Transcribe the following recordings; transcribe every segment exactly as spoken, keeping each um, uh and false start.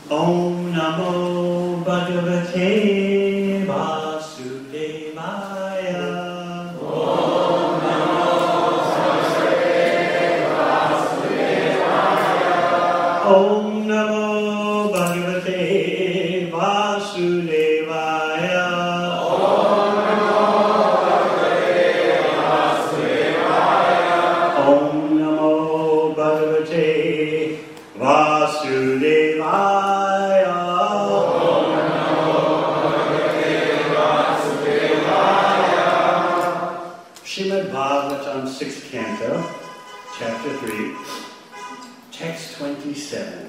Om Namo Bhagavate Vasudevaya. Om Namo Bhagavate Vasudevaya. Om Namo Bhagavate Vasudevaya. Om Namo Bhagavate Vasudevaya. Om Namo Bhagavate Vasudevaya. Srimad Bhagavatam, sixth canto, chapter three, text twenty-seven.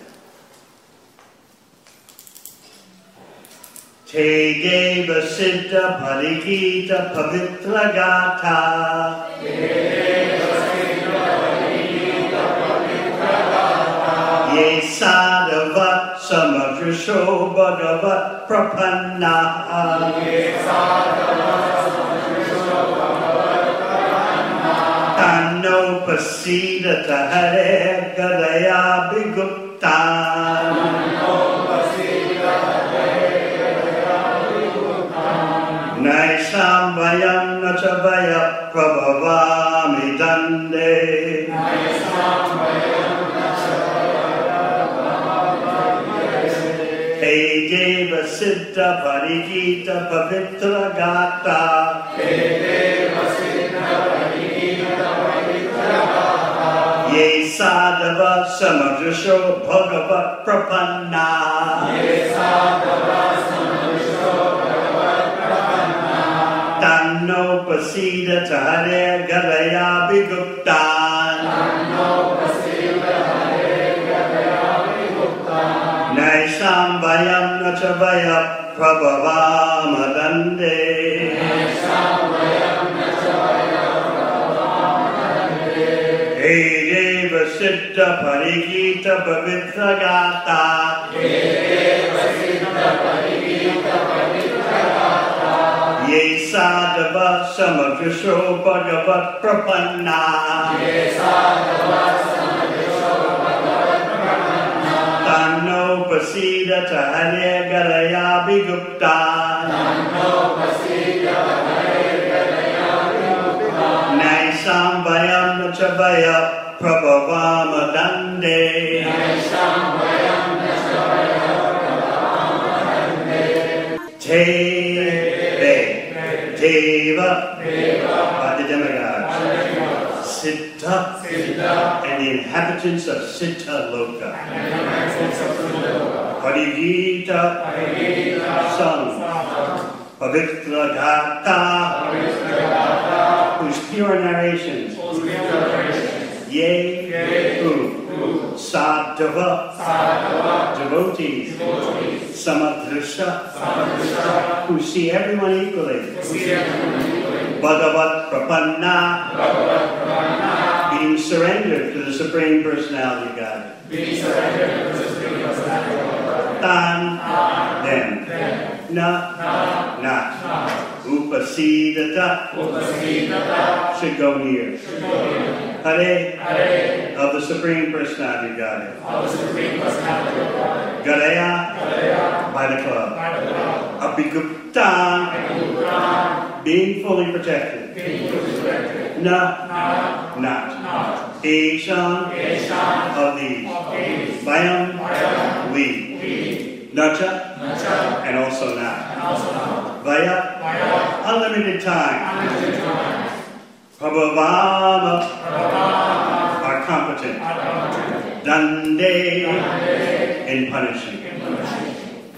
Te deva siddha parikita pavitra gata. Te deva siddha parikita pavitra gata. Ye sadhava samadrisho bhagavat prapanna. Ye sadhava samadrisho bhagavat prapanna. Tanno pasidata hare gadaya bhiguptan. Tanno pasidata hare gadaya bhiguptan. Naisam vayam nacha vaya prabhavami dande. Naisam vayam nacha vaya prabhavami dande. Te deva siddha parikita pavitra gata. Te deva siddha parikita pavitra gata. Ye sadhava samadrisho bhagavat prapanna. Ye sadhava samadrisho bhagavat prapanna. Tanno pasidata hare gadaya bhiguptan. Tanno pasidata hare gadaya bhiguptan. Naisam vayam nacha vaya prabhavama dande. Naisam vayam nacha vaya prabhavama dande. Te deva siddha parikita pavitra gata. Te deva siddha parikita pavitra gata. Ye sadhava samadrisho bhagavat prapanna. Ye sadhava samadrisho bhagavat prapanna. Tanno pasidata hare gadaya bhiguptan. Tanno pasidata hare gadaya bhiguptan. Naisam vayam nacha vaya prabhavama dande. Naisam vayam nacha vaya prabhavama dande. Te Deva Deva by the demigods, Demigods, Siddha Siddha and the inhabitants of Siddha Loka, and the inhabitants of Siddha. Parigita Parigita sung, sung, Pavitra Gata, Pavitra gata, whose pure narrations, whose declarations, yea, yea, who, who, Sadhava, Sadhava, devotees, devotees, Samadrisha, Samadrisha, who see everyone equally, see everyone equally, Bhagavat Prapanna, Bhagavat prapanna, being surrendered to the Supreme Personality of God. being surrendered to the Supreme Personality of God. Tan, then, Then, na, na, not, na, upasidata, upasidata, should go near. Hare, Hare, of the Supreme Personality of God. of the Supreme Personality of God. Gadaya, Gadaya, by the club. by the love, Abhiguptan, Bhiguptan, being fully protected. being fully directed. Na, Na, not. not, Eshan, Eshan, of these. of these, Vayam, Vayam, we. we, Nacha, Nacha, and also not. and also not. Vaya, Vaya, unlimited time. unlimited time. Prabhavama, Prabhavama, are competent. Adamant, Dande, Dande, in punishing. in punishing.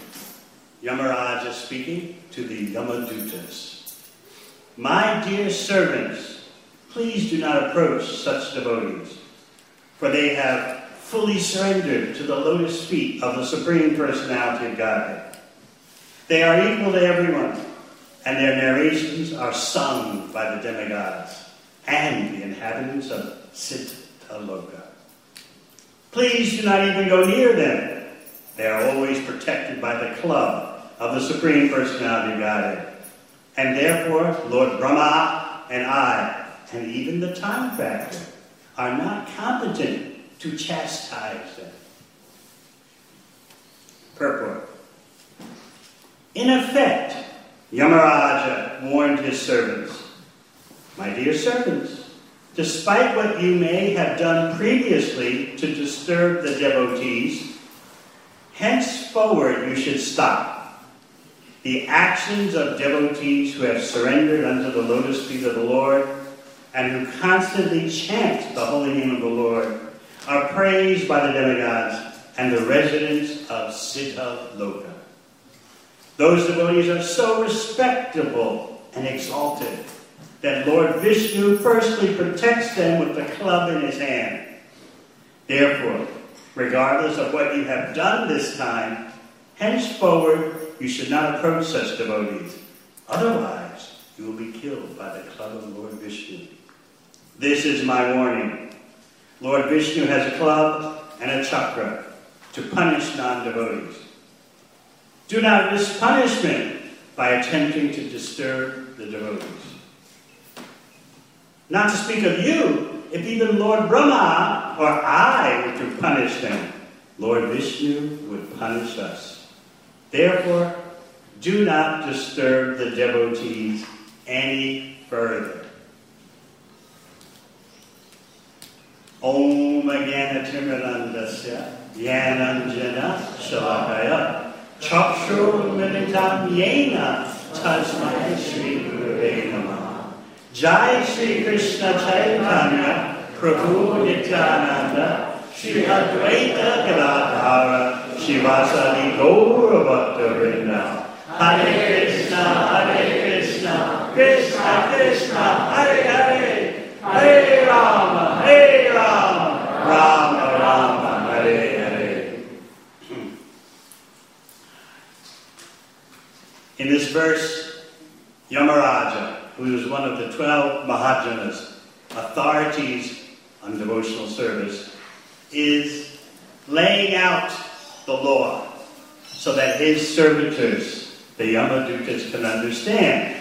Yamaraj is speaking to the Yamadutas. My dear servants, please do not approach such devotees, for they have fully surrendered to the lotus feet of the Supreme Personality of Godhead. They are equal to everyone, and their narrations are sung by the demigods and the inhabitants of Siddha Loka. Please do not even go near them. They are always protected by the club of the Supreme Personality of Godhead. And therefore, Lord Brahma and I, and even the time factor, are not competent to chastise them. purport. In effect, Yamaraja warned his servants, "My dear servants, despite what you may have done previously to disturb the devotees, henceforward you should stop. The actions of devotees who have surrendered unto the lotus feet of the Lord and who constantly chant the holy name of the Lord are praised by the demigods and the residents of Siddha Loka. Those devotees are so respectable and exalted that Lord Vishnu firstly protects them with the club in his hand. Therefore, regardless of what you have done this time, henceforward you should not approach such devotees. Otherwise, you will be killed by the club of Lord Vishnu. This is my warning. Lord Vishnu has a club and a chakra to punish non-devotees. Do not risk punishment by attempting to disturb the devotees. Not to speak of you, if even Lord Brahma or I were to punish them, Lord Vishnu would punish us. Therefore, do not disturb the devotees any further. Om Jnana Timirandasya Jnananjana Shalakaya Chakshur Militam Yena Tasmai Shri Gurave Namaha. Jai Shri Krishna Chaitanya Prabhu Nityananda Shri Advaita Gadadhara Shivasadi Gaura Bhakta Vrinda. Hare Krishna, Hare Krishna, Krishna Krishna, Hare Hare, Hare Rama, Hare Rama, Rama Rama, Hare Hare. In this verse, Yamaraja, who is one of the twelve Mahajanas, authorities on devotional service, is laying out the law so that his servitors, the Yamadutas, can understand.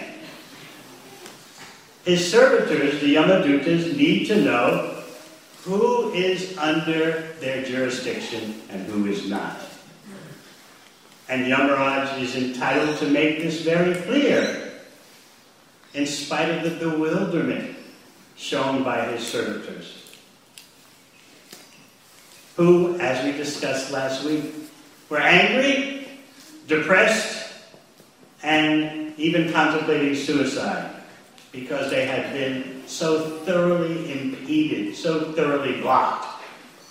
His servitors, the Yamadutas, need to know who is under their jurisdiction and who is not. And Yamaraj is entitled to make this very clear, in spite of the bewilderment shown by his servitors, who, as we discussed last week, were angry, depressed, and even contemplating suicide because they had been so thoroughly impeded, so thoroughly blocked.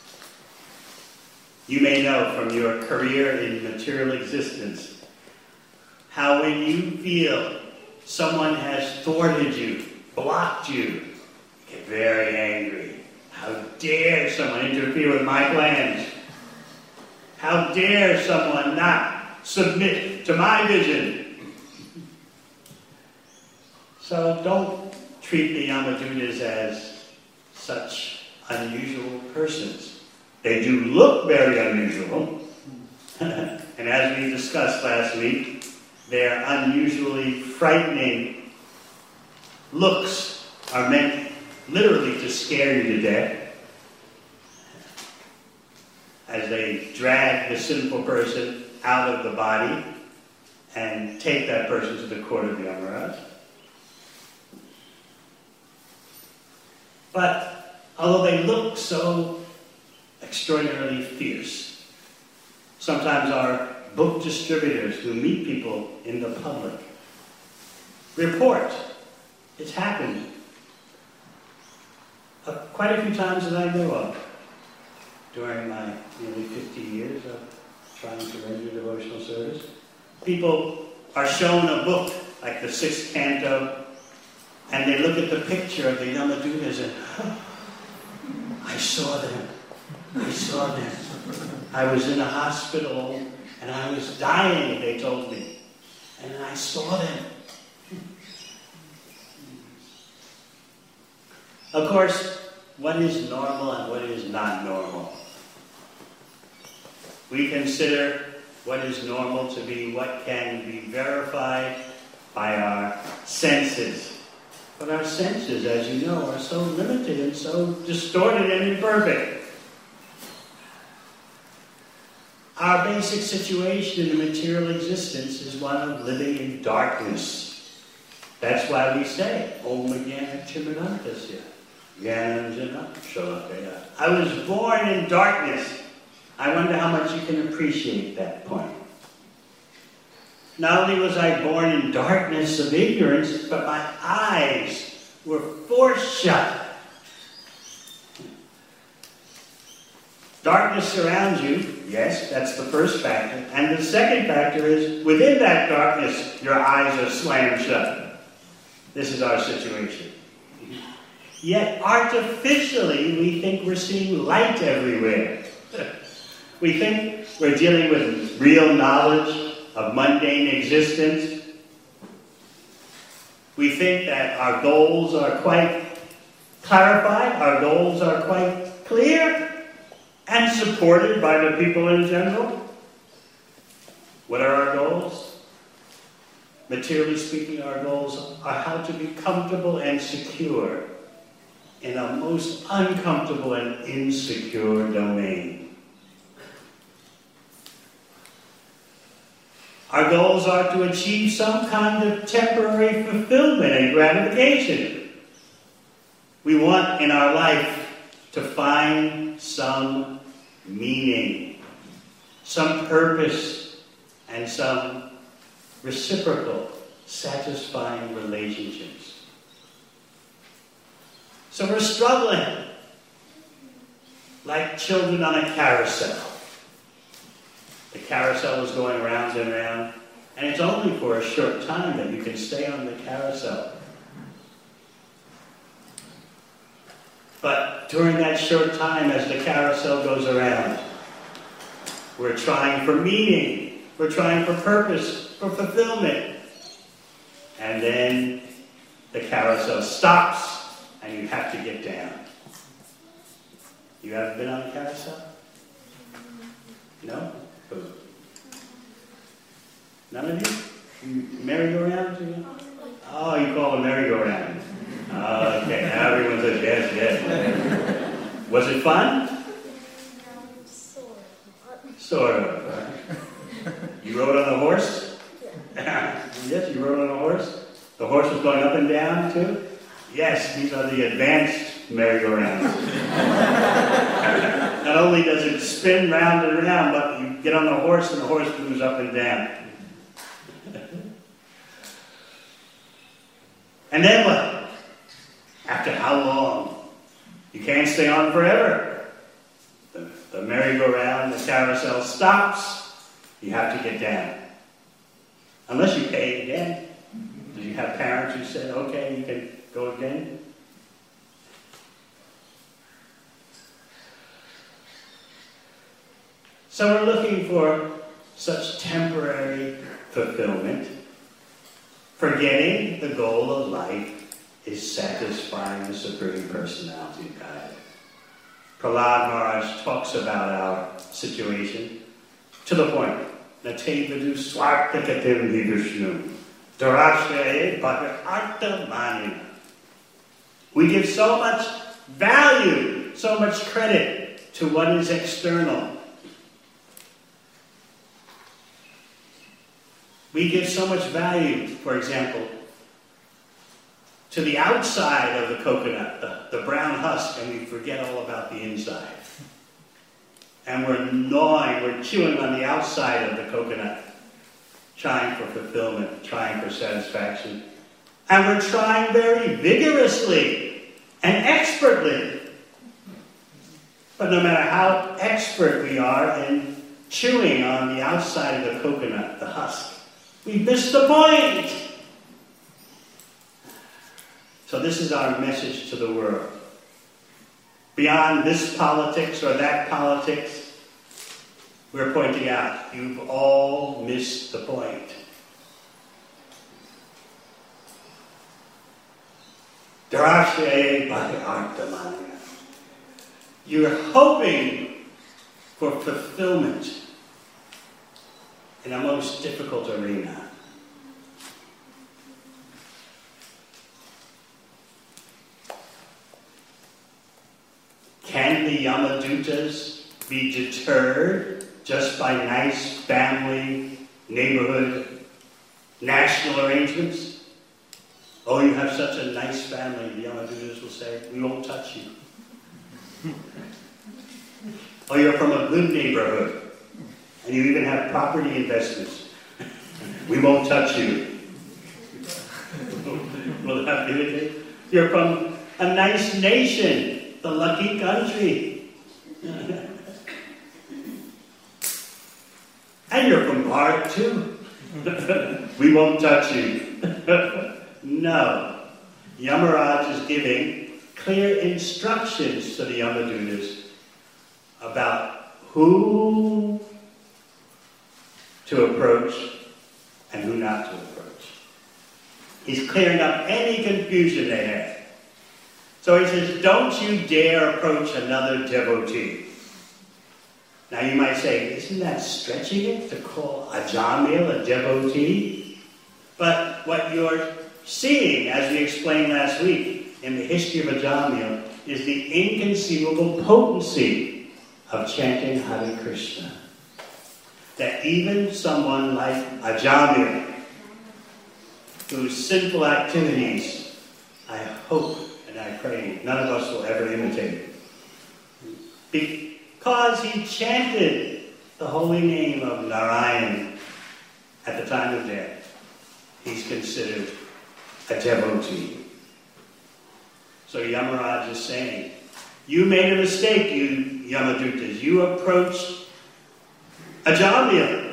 You may know from your career in material existence how when you feel someone has thwarted you, blocked you, you get very angry. How dare someone interfere with my plans? How dare someone not submit to my vision? So don't treat the Yamadutas as such unusual persons. They do look very unusual. And as we discussed last week, their unusually frightening looks are meant literally to scare you to death as they drag the sinful person out of the body and take that person to the court of Yamaraj. But although they look so extraordinarily fierce, sometimes our book distributors who meet people in the public report it's happened uh, quite a few times that I know of during my nearly fifty years of trying to render devotional service. People are shown a book like the sixth canto, and they look at the picture of the Yamadutas and, oh, I saw them. I saw them. I was in a hospital and I was dying, they told me. And I saw them. Of course, what is normal and what is not normal? We consider what is normal to be what can be verified by our senses. But our senses, as you know, are so limited and so distorted and imperfect. Our basic situation in the material existence is one of living in darkness. That's why we say, Om Jnana Timirandasya, Jnana Jnana Shalakaya. I was born in darkness. I wonder how much you can appreciate that point. Not only was I born in darkness of ignorance, but my eyes were forced shut. Darkness surrounds you, yes, that's the first factor. And the second factor is, within that darkness, your eyes are slammed shut. This is our situation. Yet, artificially, we think we're seeing light everywhere. We think we're dealing with real knowledge of mundane existence. We think that our goals are quite clarified, our goals are quite clear, and supported by the people in general. What are our goals? Materially speaking, our goals are how to be comfortable and secure in a most uncomfortable and insecure domain. Our goals are to achieve some kind of temporary fulfillment and gratification. We want in our life to find some meaning, some purpose, and some reciprocal, satisfying relationships. So we're struggling like children on a carousel. The carousel is going round and round, and it's only for a short time that you can stay on the carousel. But during that short time, as the carousel goes around, we're trying for meaning, we're trying for purpose, for fulfillment. And then the carousel stops, and you have to get down. You haven't been on a carousel? No? None of you? Merry-go-round? Oh, you call it merry-go-round. Uh, okay, now everyone says yes, yes. Was it fun? Sort of. Sort of. You rode on a horse? Yes, you rode on a horse? The horse was going up and down, too? Yes, these are the advanced merry-go-rounds. Not only does it spin round and round, but you get on the horse and the horse moves up and down. And then what? After how long? You can't stay on forever. The, the merry-go-round, the carousel stops. You have to get down. Unless you pay again. Did you have parents who said, okay, you can go again? So we're looking for such temporary fulfillment, forgetting the goal of life is satisfying the Supreme Personality of God. Prahlad Maharaj talks about our situation to the point. Natevadu swartakatim vidushnum darashyaye bhagavarta manina. We give so much value, so much credit to what is external. We give so much value, for example, to the outside of the coconut, the, the brown husk, and we forget all about the inside. And we're gnawing, we're chewing on the outside of the coconut, trying for fulfillment, trying for satisfaction. And we're trying very vigorously and expertly. But no matter how expert we are in chewing on the outside of the coconut, the husk, we missed the point. So this is our message to the world. Beyond this politics or that politics, we're pointing out, you've all missed the point. Darashyaye bhagavarta manina. You're hoping for fulfillment in a most difficult arena. Can the Yamadutas be deterred just by nice family, neighborhood, national arrangements. Oh, you have such a nice family, the Yamadutas will say, we won't touch you. Oh, you're from a good neighborhood, and you even have property investments. We won't touch you. Will that do it? You're from a nice nation, the lucky country. And you're from Bharat too. We won't touch you. No. Yamaraj is giving clear instructions to the Yamadutas about who to approach and who not to approach. He's clearing up any confusion they have. So he says, don't you dare approach another devotee. Now you might say, isn't that stretching it to call Ajamil a devotee? But what you're seeing, as we explained last week in the history of Ajamil, is the inconceivable potency of chanting Hare Krishna. That even someone like Ajamil, whose sinful activities, I hope and I pray none of us will ever imitate, because he chanted the holy name of Narayan at the time of death, he's considered a devotee. So Yamaraj is saying, you made a mistake, you Yamadutas. You approached Ajamil.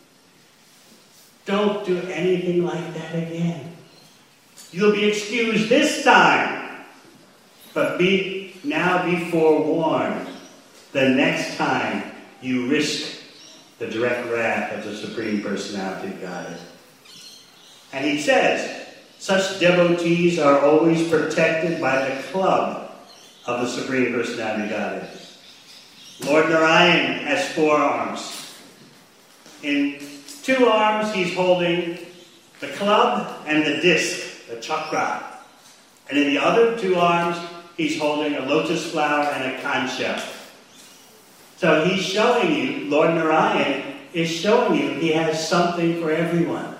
Don't do anything like that again. You'll be excused this time. But be now be forewarned. The next time you risk the direct wrath of the Supreme Personality of Godhead. And he says, such devotees are always protected by the club of the Supreme Personality of Godhead. Lord Narayan has four arms. In two arms he's holding the club and the disc, the chakra. And in the other two arms he's holding a lotus flower and a conch shell. So he's showing you, Lord Narayan is showing you he has something for everyone.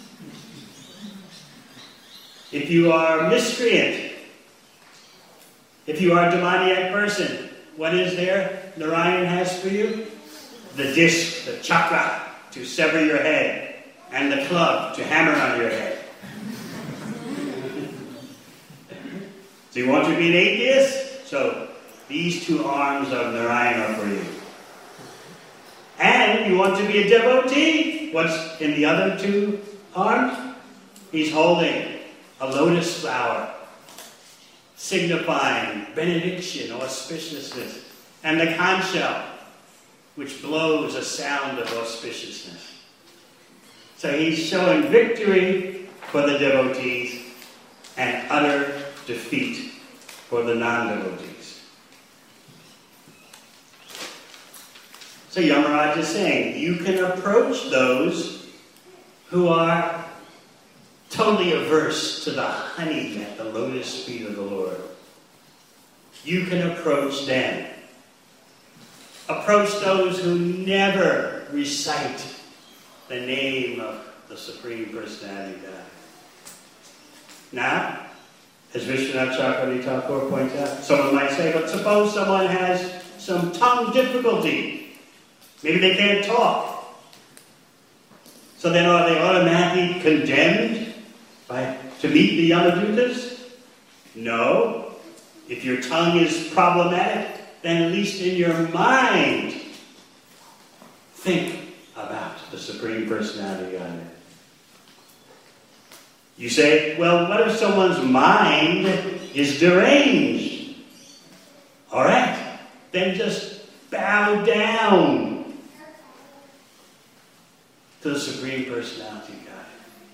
If you are a miscreant, if you are a demoniac person, what is there Narayan has for you? The disc, the chakra, to sever your head, and the club to hammer on your head. So you want to be an atheist? So these two arms of Narayan are for you. And you want to be a devotee? What's in the other two arms? He's holding a lotus flower, signifying benediction, auspiciousness, and the conch shell, which blows a sound of auspiciousness. So he's showing victory for the devotees and utter defeat for the non-devotees. So Yamaraj is saying, you can approach those who are totally averse to the honey at the lotus feet of the Lord. You can approach them. Approach those who never recite the name of the Supreme Personality of God. Now, as Vishwanath Chakravarti Thakur points out, someone might say, but suppose someone has some tongue difficulty. Maybe they can't talk. So then are they automatically condemned by, to meet the Yamadutas? No. If your tongue is problematic, then at least in your mind, think about the Supreme Personality of Godhead. You say, well, what if someone's mind is deranged? All right, then just bow down to the Supreme Personality of Godhead.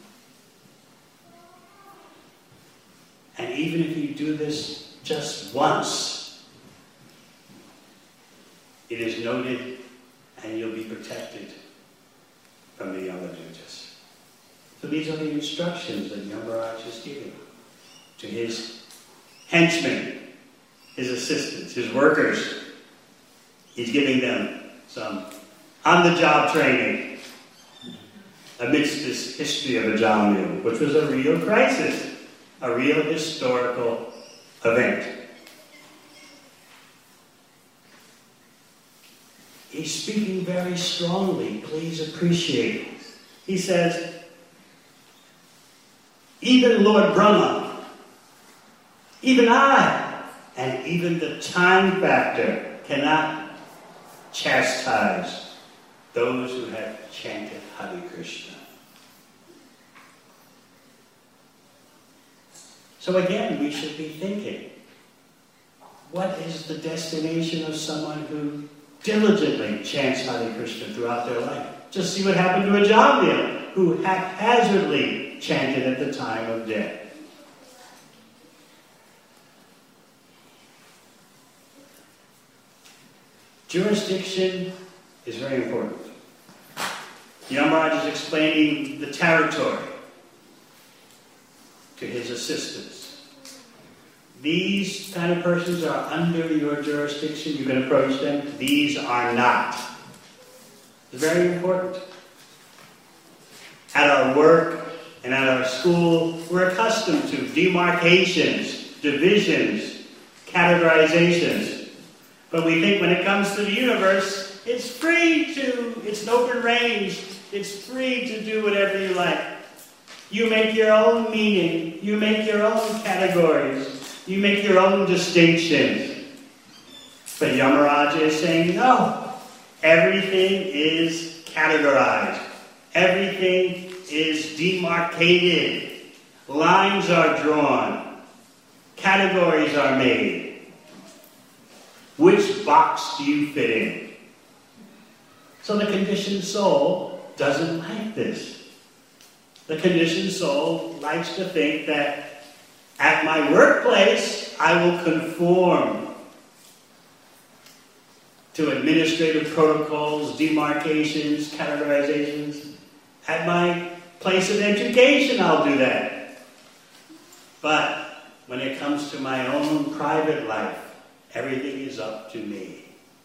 And even if you do this just once, it is noted and you'll be protected from the Yamadutas. So these are the instructions that Yamaraj is giving to his henchmen, his assistants, his workers. He's giving them some on-the-job training amidst this history of a Jamil, which was a real crisis, a real historical event. He's speaking very strongly. Please appreciate it. He says, even Lord Brahma, even I, and even the time factor cannot chastise those who have chanted Hare Krishna. So again, we should be thinking, what is the destination of someone who diligently chants Hare Krishna throughout their life? Just see what happened to a Jamil who haphazardly chanted at the time of death. Jurisdiction is very important. Yamaraj is explaining the territory to his assistants. These kind of persons are under your jurisdiction. You can approach them. These are not. It's very important. At our work and at our school, we're accustomed to demarcations, divisions, categorizations. But we think when it comes to the universe, it's free to, it's an open range, it's free to do whatever you like. You make your own meaning, you make your own categories, you make your own distinctions. But Yamaraj is saying, no, everything is categorized. Everything is demarcated. Lines are drawn. Categories are made. Which box do you fit in? So the conditioned soul doesn't like this. The conditioned soul likes to think that at my workplace, I will conform to administrative protocols, demarcations, categorizations. At my place of education, I'll do that. But when it comes to my own private life, everything is up to me.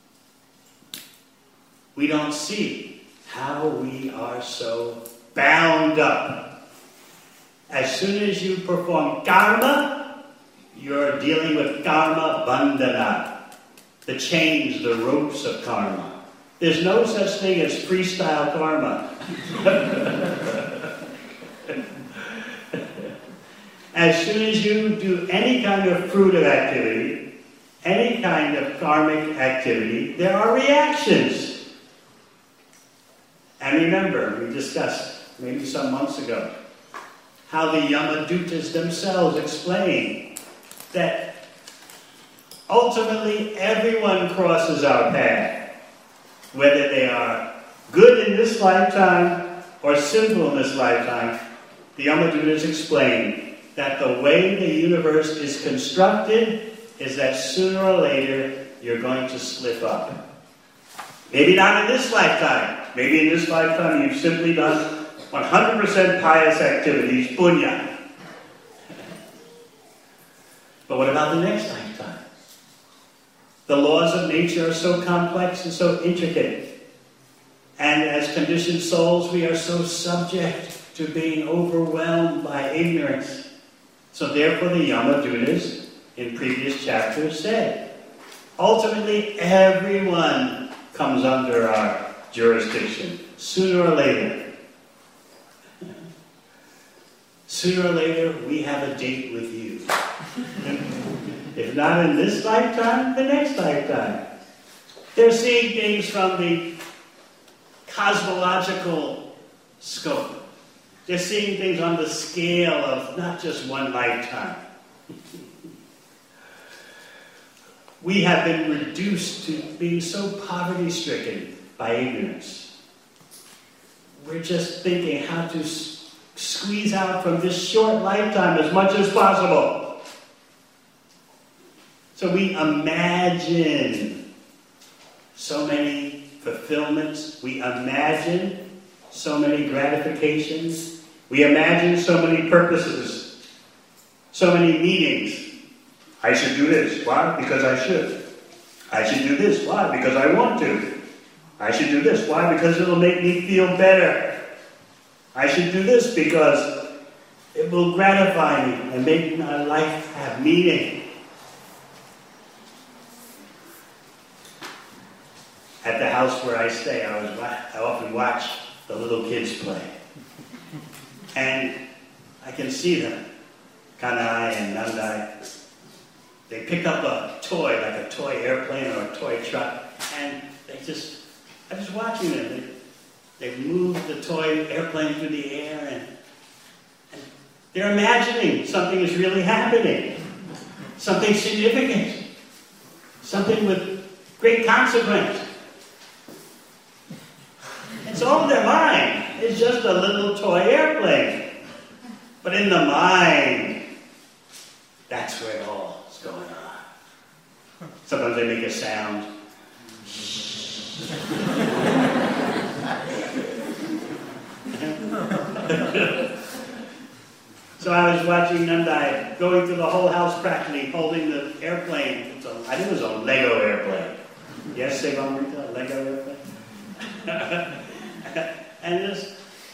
We don't see how we are so bound up. As soon as you perform karma, you're dealing with karma bandhana, the chains, the ropes of karma. There's no such thing as freestyle karma. As soon as you do any kind of fruitive activity, any kind of karmic activity, there are reactions. And remember, we discussed maybe some months ago how the Yamadutas themselves explain that ultimately everyone crosses our path, whether they are good in this lifetime or sinful in this lifetime. The Yamadutas explain that the way the universe is constructed is that sooner or later you're going to slip up. Maybe not in this lifetime. Maybe in this lifetime you've simply done one hundred percent pious activities, punya. But what about the next lifetime? The laws of nature are so complex and so intricate. And as conditioned souls, we are so subject to being overwhelmed by ignorance. So therefore the Yamadutas in previous chapters said, ultimately everyone comes under our jurisdiction, sooner or later. Sooner or later, we have a date with you. If not in this lifetime, the next lifetime. They're seeing things from the cosmological scope. They're seeing things on the scale of not just one lifetime. We have been reduced to being so poverty-stricken by ignorance. We're just thinking how to s- squeeze out from this short lifetime as much as possible. So we imagine so many fulfillments. We imagine so many gratifications. We imagine so many purposes, so many meanings. I should do this. Why? Because I should. I should do this. Why? Because I want to. I should do this. Why? Because it'll make me feel better. I should do this because it will gratify me and make my life have meaning. At the house where I stay, I, was, I often watch the little kids play. And I can see them, Kanai and Nandai. They pick up a toy, like a toy airplane or a toy truck, and they just, I'm just watching them. They, they move the toy airplane through the air, and, and they're imagining something is really happening, something significant, something with great consequence. It's all in their mind. It's just a little toy airplane. But in the mind, that's where it all is going on. Sometimes they make a sound. So I was watching Nandai going through the whole house practically, holding the airplane. It's a, I think it was a Lego airplane. Yes, Sevamrita, a Lego airplane? And just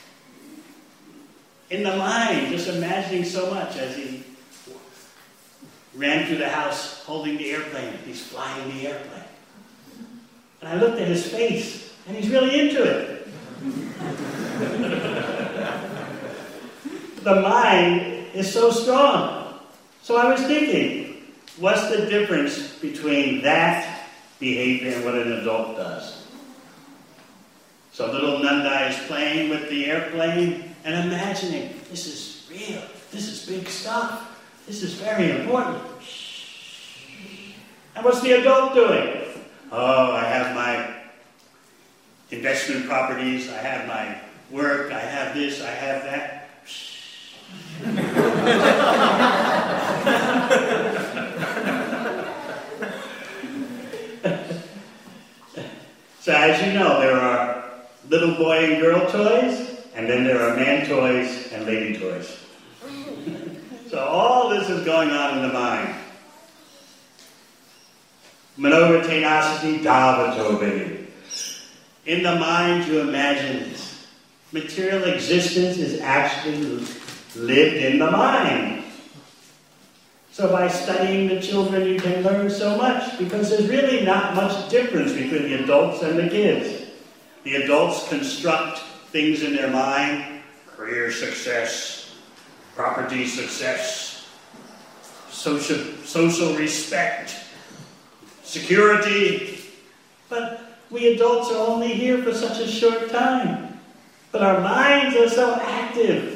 in the mind, just imagining so much as he ran through the house holding the airplane. He's flying the airplane. And I looked at his face, and he's really into it. The mind is so strong. So I was thinking, what's the difference between that behavior and what an adult does? So little Nandai is playing with the airplane and imagining, this is real, this is big stuff, this is very important. And what's the adult doing? Oh, I have my investment properties, I have my work, I have this, I have that. So as you know, there are little boy and girl toys, and then there are man toys and lady toys. So all this is going on in the mind. Manovatenasati Davatovedi. In the mind you imagine this. Material existence is actually lived in the mind. So by studying the children you can learn so much, because there's really not much difference between the adults and the kids. The adults construct things in their mind, career success, property success, social, social respect, security. But we adults are only here for such a short time. But our minds are so active.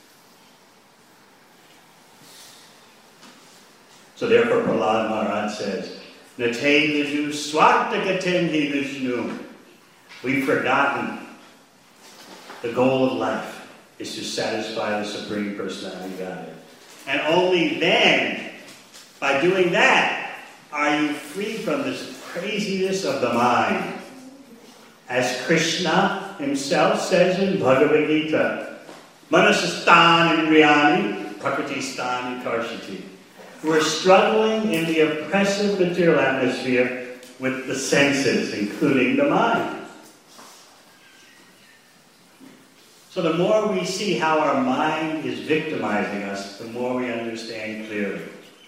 So therefore Prahlad Maharaj says, Nate Viju Swartagatenhi Vishnu. We've forgotten the goal of life is to satisfy the Supreme Personality of Godhead. And only then, by doing that, are you free from this craziness of the mind. As Krishna himself says in Bhagavad Gita, Manasastan Indriyani, Prakritistan Karshati. We're struggling in the oppressive material atmosphere with the senses, including the mind. So the more we see how our mind is victimizing us, the more we understand clearly.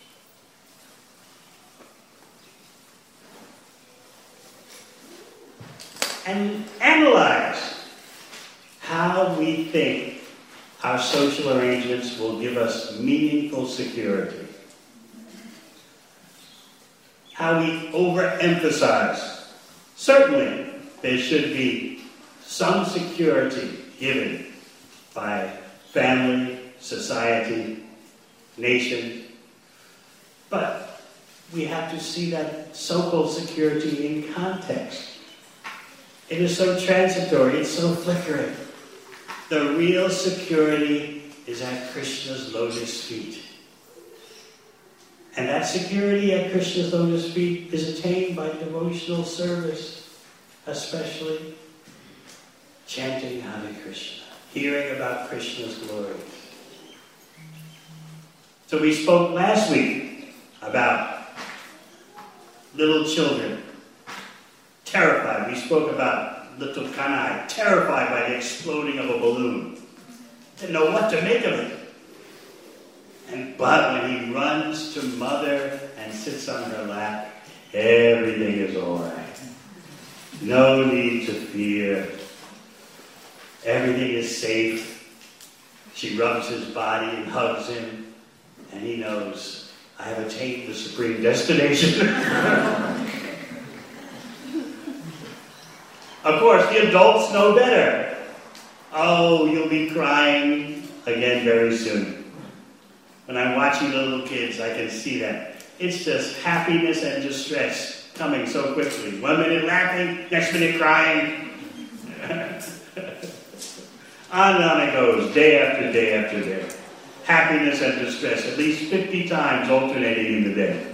And analyze how we think our social arrangements will give us meaningful security. How we overemphasize. Certainly, there should be some security given by family, society, nation. But we have to see that so-called security in context. It is so transitory, it's so flickering. The real security is at Krishna's lotus feet. And that security at Krishna's lotus feet is attained by devotional service, especially chanting Hare Krishna, hearing about Krishna's glories. So we spoke last week about little children, terrified. We he spoke about little Kanai, terrified by the exploding of a balloon. Didn't know what to make of it. And but when he runs to mother and sits on her lap, everything is all right. No need to fear. Everything is safe. She rubs his body and hugs him, and he knows, I have attained the supreme destination. Of course, the adults know better. Oh, you'll be crying again very soon. When I'm watching the little kids, I can see that. It's just happiness and distress coming so quickly. One minute laughing, next minute crying. On and on it goes, day after day after day. Happiness and distress, at least fifty times alternating in the day.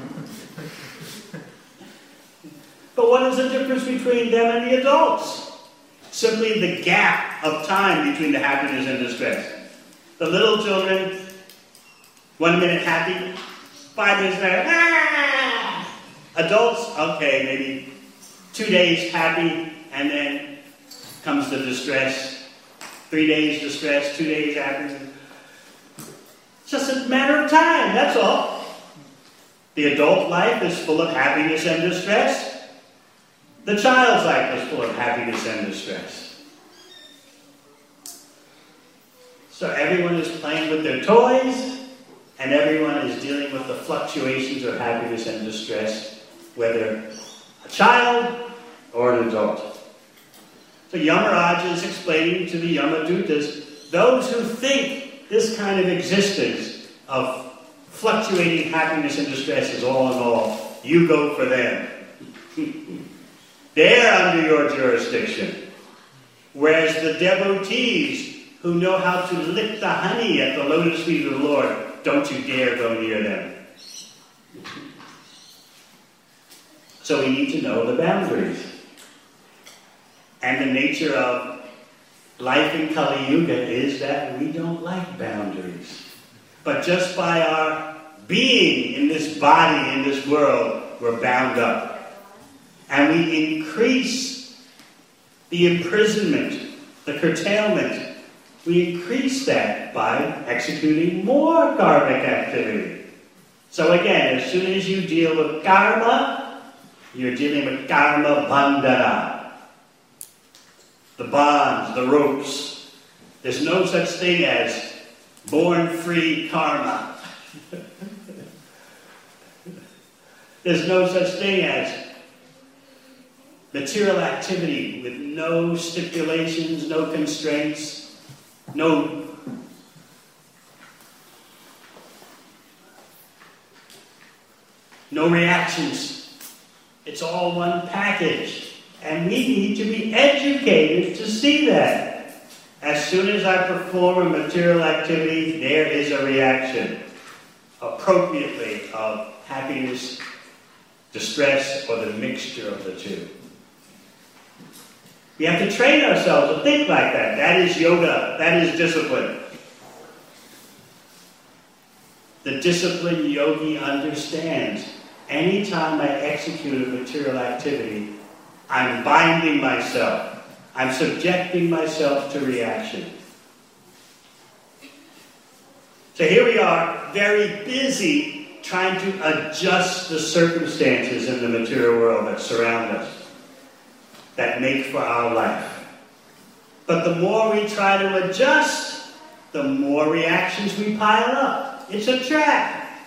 But what is the difference between them and the adults? Simply the gap of time between the happiness and distress. The little children, one minute happy, five minutes later, ah! Adults, okay, maybe two days happy, and then comes the distress. Three days distress, two days happiness. It's just a matter of time, that's all. The adult life is full of happiness and distress. The child's life is full of happiness and distress. So everyone is playing with their toys, and everyone is dealing with the fluctuations of happiness and distress, whether a child or an adult. So Yamaraj is explaining to the Yamadutas, those who think this kind of existence of fluctuating happiness and distress is all in all, you go for them. They're under your jurisdiction. Whereas the devotees who know how to lick the honey at the lotus feet of the Lord, don't you dare go near them. So we need to know the boundaries. And the nature of life in Kali Yuga is that we don't like boundaries. But just by our being in this body, in this world, we're bound up. And we increase the imprisonment, the curtailment. We increase that by executing more karmic activity. So again, as soon as you deal with karma, you're dealing with karma bandhana. The bonds, the ropes. There's no such thing as born-free karma. There's no such thing as material activity with no stipulations, no constraints, no no reactions. It's all one package. And we need to be educated to see that. As soon as I perform a material activity, there is a reaction, appropriately, of happiness, distress, or the mixture of the two. We have to train ourselves to think like that. That is yoga. That is discipline. The disciplined yogi understands. Anytime I execute a material activity, I'm binding myself. I'm subjecting myself to reaction. So here we are, very busy trying to adjust the circumstances in the material world that surround us, that make for our life. But the more we try to adjust, the more reactions we pile up. It's a trap.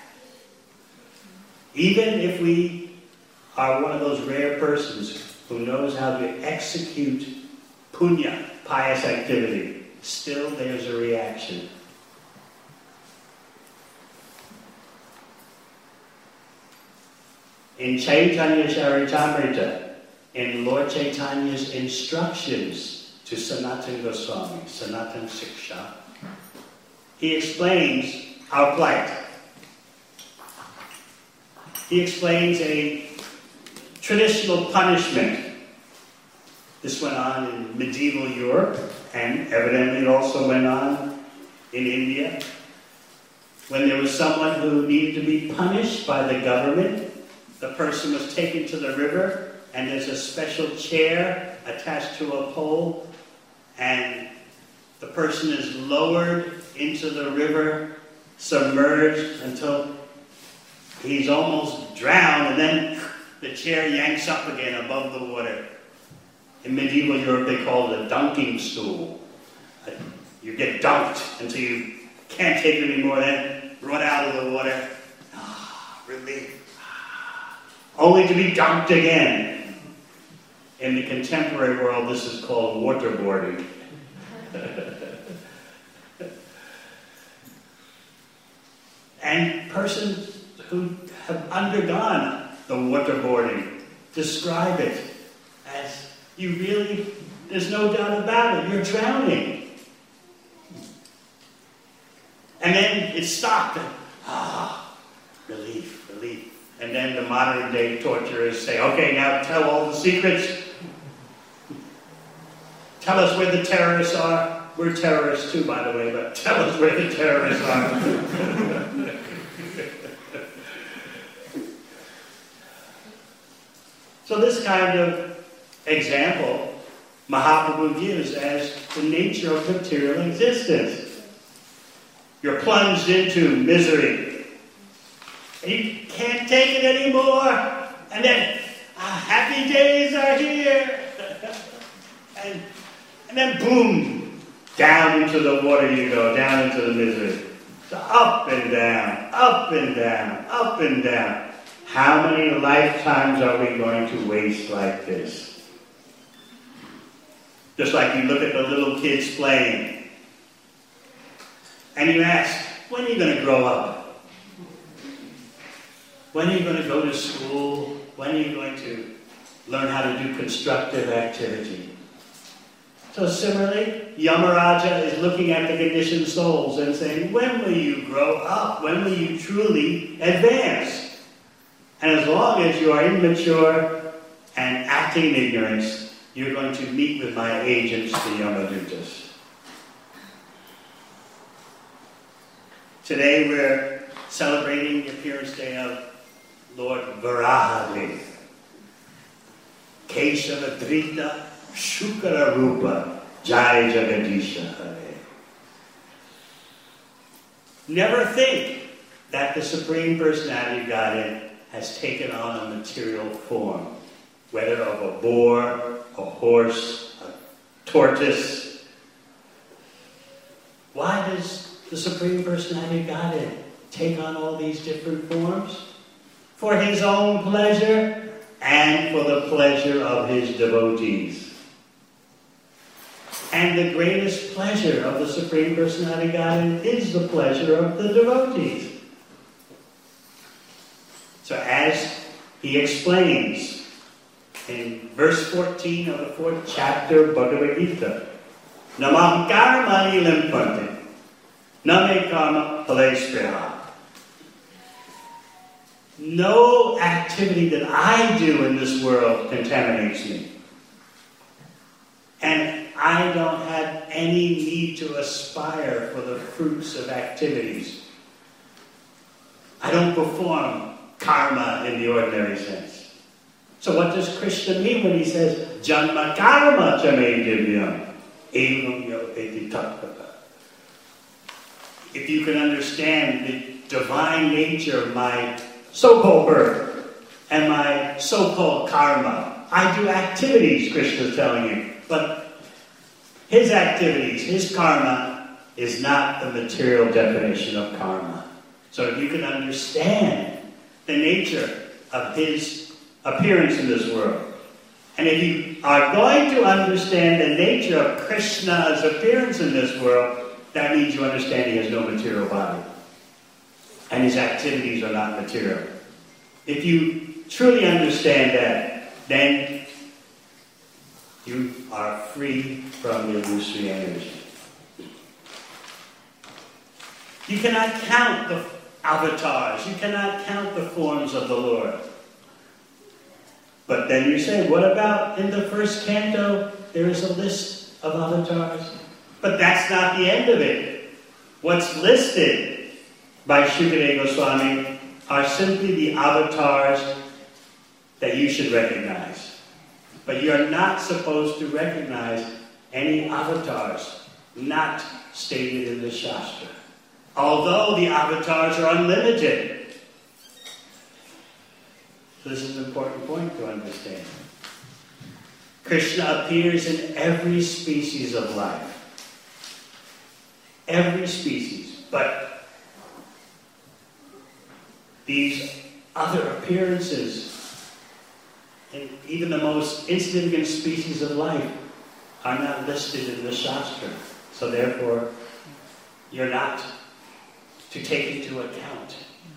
Even if we are one of those rare persons who knows how to execute punya, pious activity, still there's a reaction. In Chaitanya Charitamrita, in Lord Chaitanya's instructions to Sanatana Goswami, Sanatana Siksha, he explains our plight. He explains a traditional punishment. This went on in medieval Europe, and evidently it also went on in India. When there was someone who needed to be punished by the government, the person was taken to the river and there's a special chair attached to a pole, and the person is lowered into the river, submerged until he's almost drowned, and then the chair yanks up again above the water. In medieval Europe, they called it a dunking stool. You get dunked until you can't take it anymore, then run out of the water. Ah, relief. Ah, only to be dunked again. In the contemporary world, this is called waterboarding. And persons who have undergone the waterboarding describe it as you really, there's no doubt about it, you're drowning. And then it stopped. And, ah, relief, relief. And then the modern day torturers say, okay, now tell all the secrets. Tell us where the terrorists are. We're terrorists too, by the way, but tell us where the terrorists are. So this kind of example Mahaprabhu gives as the nature of material existence. You're plunged into misery. And you can't take it anymore. And then, ah, happy days are here. and, and then, boom, down into the water you go, down into the misery. So up and down, up and down, up and down. How many lifetimes are we going to waste like this? Just like you look at the little kids playing, and you ask, when are you going to grow up? When are you going to go to school? When are you going to learn how to do constructive activity? So similarly, Yamaraja is looking at the conditioned souls and saying, when will you grow up? When will you truly advance? And as long as you are immature and acting in ignorance, you're going to meet with my agents, the Yamadutas. Today we're celebrating the appearance day of Lord Varahadev. Keshava Drita Shukara Rupa Jai Jagadisha Hare. Never think that the Supreme Personality of Godhead has taken on a material form, whether of a boar, a horse, a tortoise. Why does the Supreme Personality of Godhead take on all these different forms? For his own pleasure and for the pleasure of his devotees. And the greatest pleasure of the Supreme Personality of Godhead is the pleasure of the devotees. So as he explains in verse fourteen of the fourth chapter of Bhagavad Gita, Namam karmani limpante, name karma palespriha. No activity that I do in this world contaminates me. And I don't have any need to aspire for the fruits of activities. I don't perform karma in the ordinary sense. So what does Krishna mean when he says, Janma karma chame divyam, evam yo eti tattva? If you can understand the divine nature of my so-called birth and my so-called karma, I do activities, Krishna is telling you, but his activities, his karma, is not the material definition of karma. So if you can understand the nature of his appearance in this world, and if you are going to understand the nature of Krishna's appearance in this world, that means you understand he has no material body. And his activities are not material. If you truly understand that, then you are free from the illusory energy. You cannot count the avatars. You cannot count the forms of the Lord. But then you say, what about in the first canto, there is a list of avatars? But that's not the end of it. What's listed by Shukadeva Goswami are simply the avatars that you should recognize. But you're not supposed to recognize any avatars not stated in the Shastra. Although the avatars are unlimited. So this is an important point to understand. Krishna appears in every species of life. Every species. But these other appearances, and even the most insignificant species of life, are not listed in the Shastra. So therefore, you're not to take into account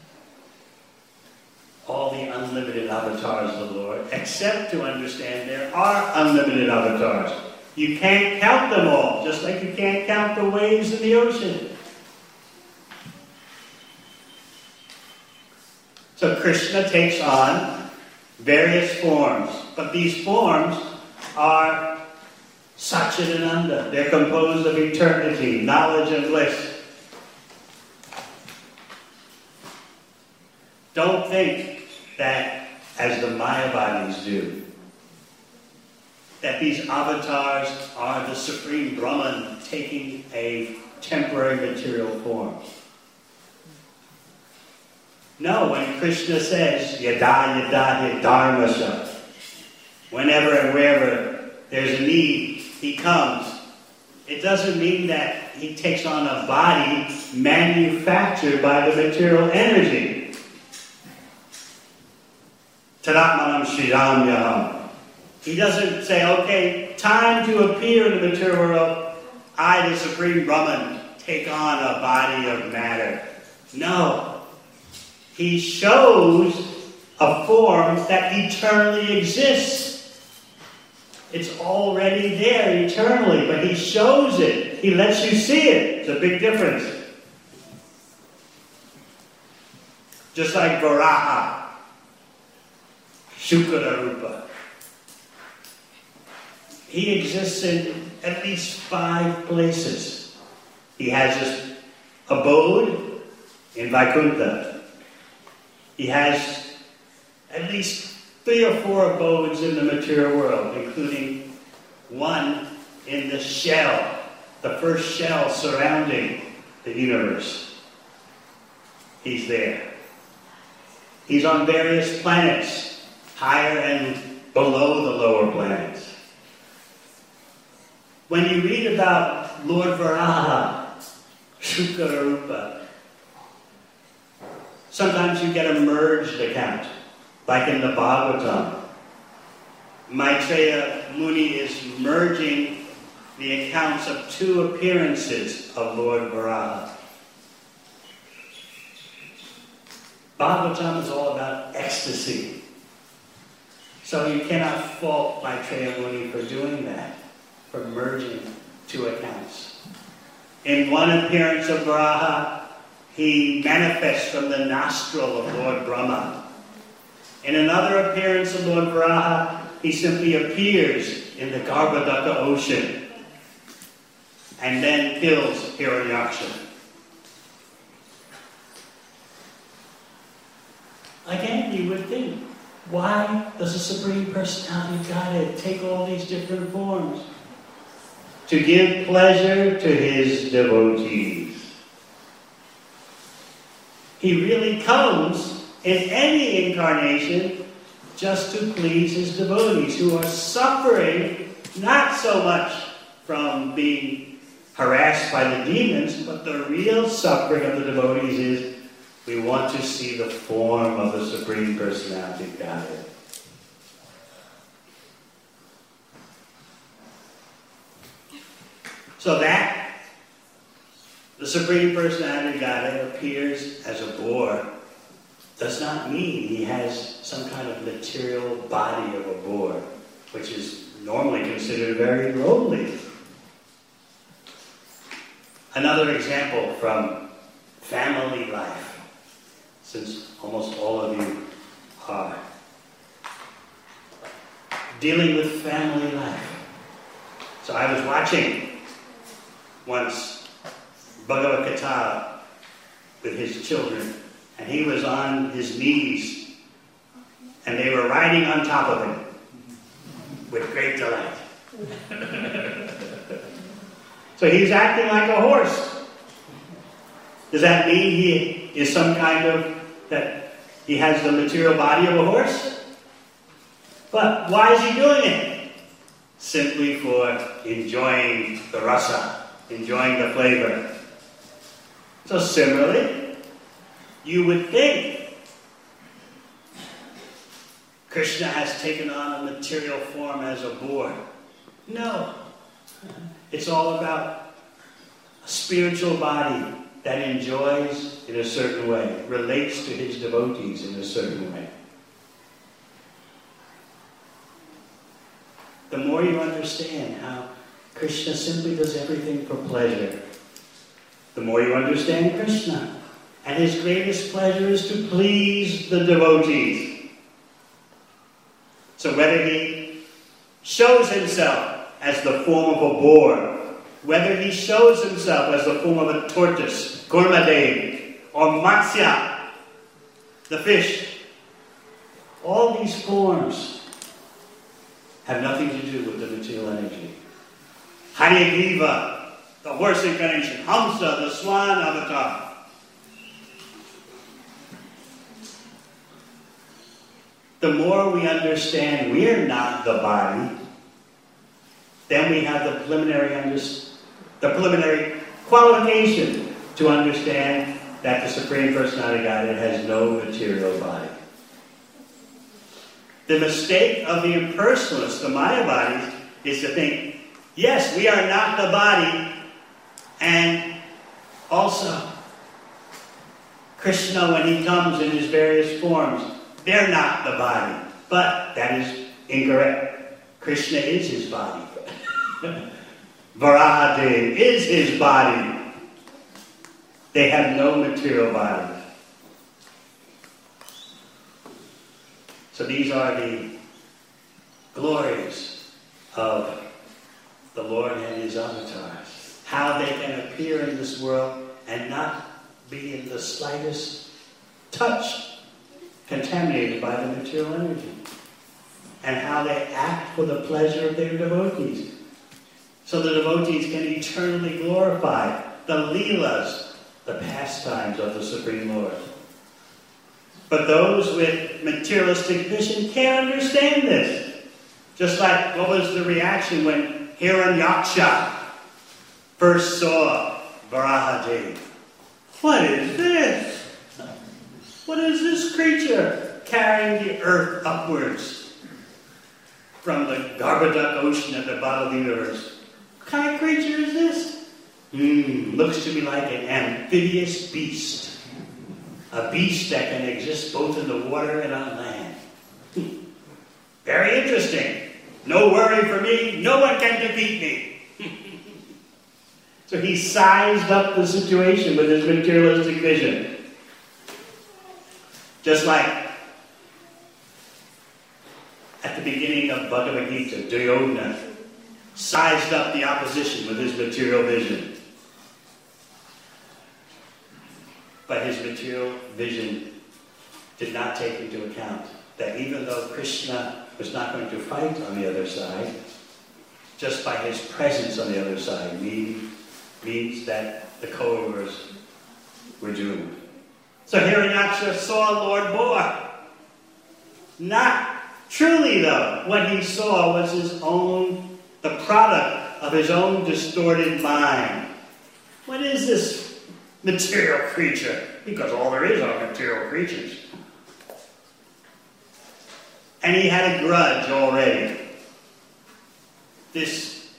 all the unlimited avatars of the Lord, except to understand there are unlimited avatars. You can't count them all, just like you can't count the waves in the ocean. So Krishna takes on various forms, but these forms are Satchidananda. They're composed of eternity, knowledge, and bliss. Don't think that, as the Mayavadis do, that these avatars are the Supreme Brahman taking a temporary material form. No, when Krishna says, yada yada dharmasya, whenever and wherever there's a need, he comes. It doesn't mean that he takes on a body manufactured by the material energy. Tadatmanam Shriram Yaham. He doesn't say, okay, time to appear in the material world, I, the Supreme Brahman, take on a body of matter. No. He shows a form that eternally exists. It's already there eternally, but he shows it. He lets you see it. It's a big difference. Just like Varaha. Shukara-rupa. He exists in at least five places. He has his abode in Vaikuntha. He has at least three or four abodes in the material world, including one in the shell, the first shell surrounding the universe. He's there. He's on various planets, higher and below the lower planets. When you read about Lord Varaha, Shukara-rupa, sometimes you get a merged account, like in the Bhagavatam. Maitreya Muni is merging the accounts of two appearances of Lord Varaha. Bhagavatam is all about ecstasy. So you cannot fault Maitreya Muni for doing that, for merging two accounts. In one appearance of Varaha, he manifests from the nostril of Lord Brahma. In another appearance of Lord Varaha, he simply appears in the Garbhodaka ocean and then kills Hiranyaksha. Again, you would think, why does the Supreme Personality of Godhead take all these different forms? To give pleasure to his devotees. He really comes in any incarnation just to please his devotees who are suffering not so much from being harassed by the demons, but the real suffering of the devotees is we want to see the form of the Supreme Personality of Godhead. So that the Supreme Personality of Godhead appears as a boar does not mean he has some kind of material body of a boar, which is normally considered very lowly. Another example from family life, since almost all of you are dealing with family life. So I was watching once Bhagavad Gita with his children, and he was on his knees, and they were riding on top of him. with great delight. So he's acting like a horse. Does that mean he is some kind of, that he has the material body of a horse? But why is he doing it? Simply for enjoying the rasa, enjoying the flavor. So similarly, you would think Krishna has taken on a material form as a boar. No. It's all about a spiritual body that enjoys in a certain way, relates to his devotees in a certain way. The more you understand how Krishna simply does everything for pleasure, the more you understand Krishna. And his greatest pleasure is to please the devotees. So whether he shows himself as the form of a boar, whether he shows himself as the form of a tortoise, Kurmadev, or Matsya, the fish, all these forms have nothing to do with the material energy. Haryagriva, the horse incarnation, Hamsa, the swan avatar. The more we understand we're not the body, then we have the preliminary understanding. The preliminary qualification to understand that the Supreme Personality of Godhead has no material body. The mistake of the impersonalists, the Maya bodies, is to think, yes, we are not the body, and also Krishna, when he comes in his various forms, they're not the body. But that is incorrect. Krishna is his body. Varahadev is his body. They have no material body. So these are the glories of the Lord and his avatars. How they can appear in this world and not be in the slightest touch contaminated by the material energy. And how they act for the pleasure of their devotees. So the devotees can eternally glorify the leelas, the pastimes of the Supreme Lord. But those with materialistic vision can't understand this. Just like what was the reaction when Hiranyaksha first saw Varahadev? What is this? What is this creature carrying the earth upwards from the Garbhodak ocean at the bottom of the universe? What kind of creature is this? Hmm, looks to me like an amphibious beast. A beast that can exist both in the water and on land. Hmm. Very interesting. No worry for me. No one can defeat me. So he sized up the situation with his materialistic vision. Just like at the beginning of Bhagavad Gita, Duryodhana sized up the opposition with his material vision. But his material vision did not take into account that even though Krishna was not going to fight on the other side, just by his presence on the other side mean, means that the Kauravas were doomed. So Hiranyaksha saw Lord Boar. Not truly, though. What he saw was his own, the product of his own distorted mind. What is this material creature? Because all there is are material creatures. And he had a grudge already. This,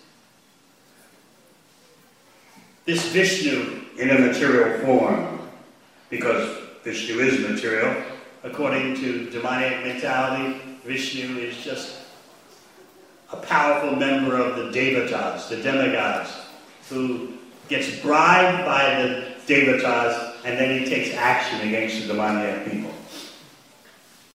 this Vishnu in a material form, because Vishnu is material, according to demonic mentality, Vishnu is just a powerful member of the Devatas, the demigods, who gets bribed by the Devatas, and then he takes action against the demoniac people.